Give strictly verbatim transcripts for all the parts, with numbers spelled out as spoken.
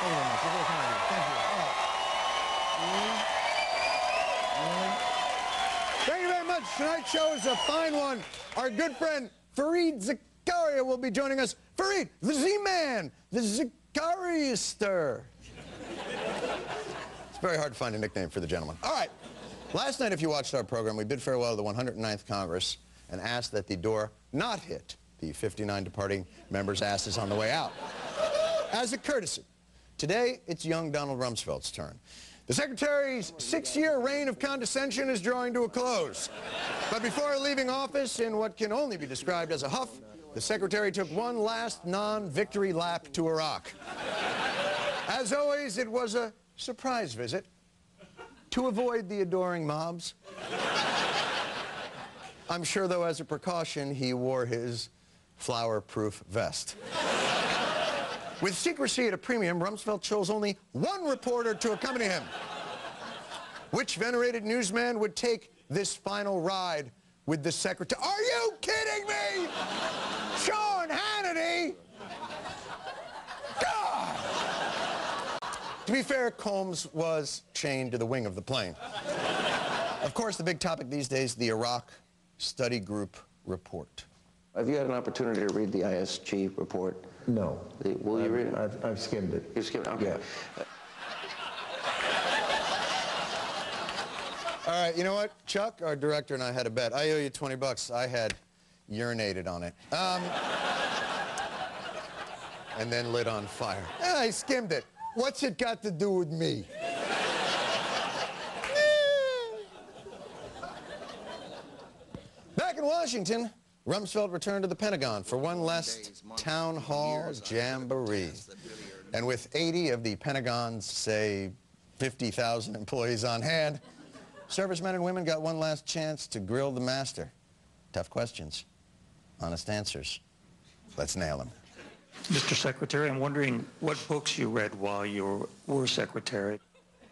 Thank you very much. You're very kind of you. Thank you. All right. Mm-hmm. Thank you very much. Tonight's show is a fine one. Our good friend Fareed Zakaria will be joining us. Fareed, the Z-Man, the Zakariaster. It's very hard to find a nickname for the gentleman. All right. Last night, if you watched our program, we bid farewell to the one hundred ninth Congress and asked that the door not hit the fifty-nine departing members' asses on the way out. As a courtesy, today it's young Donald Rumsfeld's turn. The Secretary's six-year reign of condescension is drawing to a close. But before leaving office in what can only be described as a huff, the Secretary took one last non-victory lap to Iraq. As always, it was a surprise visit to avoid the adoring mobs. I'm sure, though, as a precaution, he wore his flower-proof vest. With secrecy at a premium, Rumsfeld chose only one reporter to accompany him. Which venerated newsman would take this final ride with the Secretary? Are you kidding me? Sean Hannity? God! To be fair, Combs was chained to the wing of the plane. Of course, the big topic these days, the Iraq Study Group report. Have you had an opportunity to read the I S G report? No. The, will you I've, read it? I've, I've skimmed it. You've skimmed it? Okay. Yeah. All right, you know what? Chuck, our director, and I had a bet. I owe you twenty bucks. I had urinated on it. Um, and then lit on fire. Yeah, I skimmed it. What's it got to do with me? Back in Washington, Rumsfeld returned to the Pentagon for one last town hall jamboree. And with eighty of the Pentagon's, say, fifty thousand employees on hand, servicemen and women got one last chance to grill the master. Tough questions, honest answers. Let's nail them. Mister Secretary, I'm wondering what books you read while you were Secretary.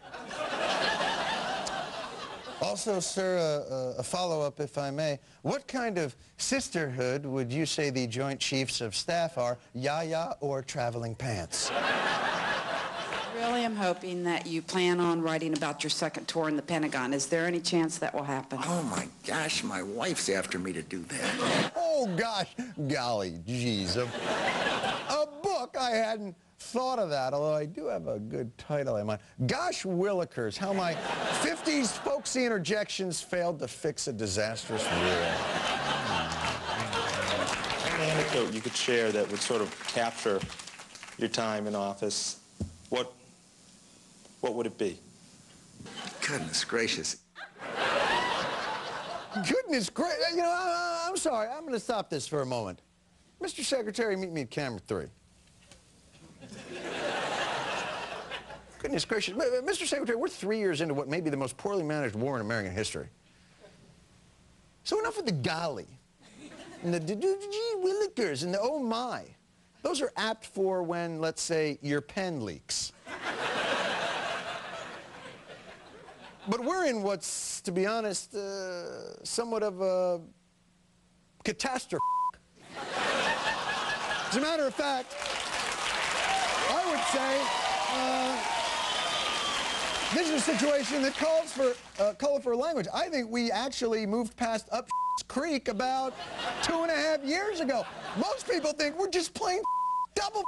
Also, sir, uh, uh, a follow-up, if I may. What kind of sisterhood would you say the Joint Chiefs of Staff are, Yaya or Traveling Pants? I really am hoping that you plan on writing about your second tour in the Pentagon. Is there any chance that will happen? Oh, my gosh, my wife's after me to do that. Oh, gosh, golly, geez. A, a book, I hadn't thought of that, although I do have a good title in mind. Gosh Willikers, how my fifties folksy interjections failed to fix a disastrous war. An anecdote you could share that would sort of capture your time in office, what, what would it be? Goodness gracious. Goodness gracious. You know, I, I'm sorry. I'm going to stop this for a moment. Mister Secretary, meet me at camera three. Goodness gracious. Mister Secretary, we're three years into what may be the most poorly managed war in American history. So enough of the golly, and the gee willikers, and the oh my. Those are apt for when, let's say, your pen leaks. But we're in what's, to be honest, uh, somewhat of a catastrophe. As a matter of fact, I would say uh, this is a situation that calls for uh, colorful language. I think we actually moved past up creek about two and a half years ago. Most people think we're just plain double.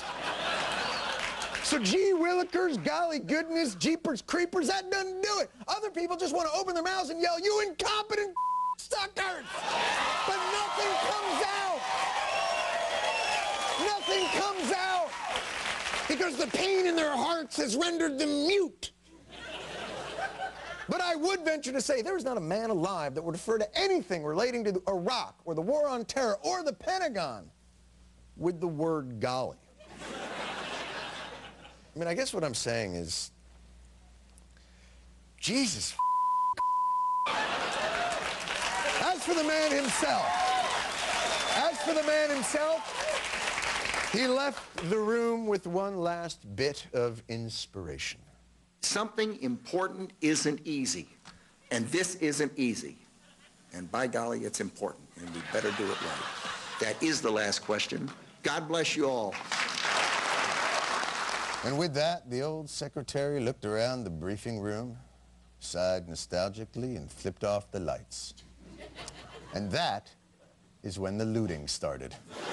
So gee willikers, golly goodness, jeepers creepers, that doesn't do it. Other people just want to open their mouths and yell, you incompetent suckers! But nothing comes out. Nothing comes out because the pain in their hearts has rendered them mute. But I would venture to say there is not a man alive that would refer to anything relating to Iraq or the war on terror or the Pentagon with the word golly. I mean, I guess what I'm saying is, Jesus. As for the man himself, as for the man himself, he left the room with one last bit of inspiration. Something important isn't easy, and this isn't easy. And by golly, it's important, and we better do it right. That is the last question. God bless you all. And with that, the old secretary looked around the briefing room, sighed nostalgically, and flipped off the lights. And that is when the looting started.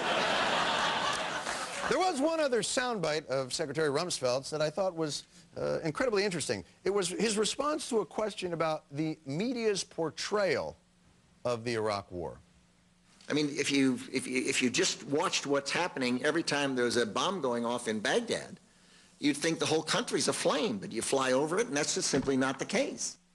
There was one other soundbite of Secretary Rumsfeld's that I thought was uh, incredibly interesting. It was his response to a question about the media's portrayal of the Iraq War. I mean, if you, if you, if you just watched what's happening every time there's a bomb going off in Baghdad, you'd think the whole country's aflame, but you fly over it, and that's just simply not the case.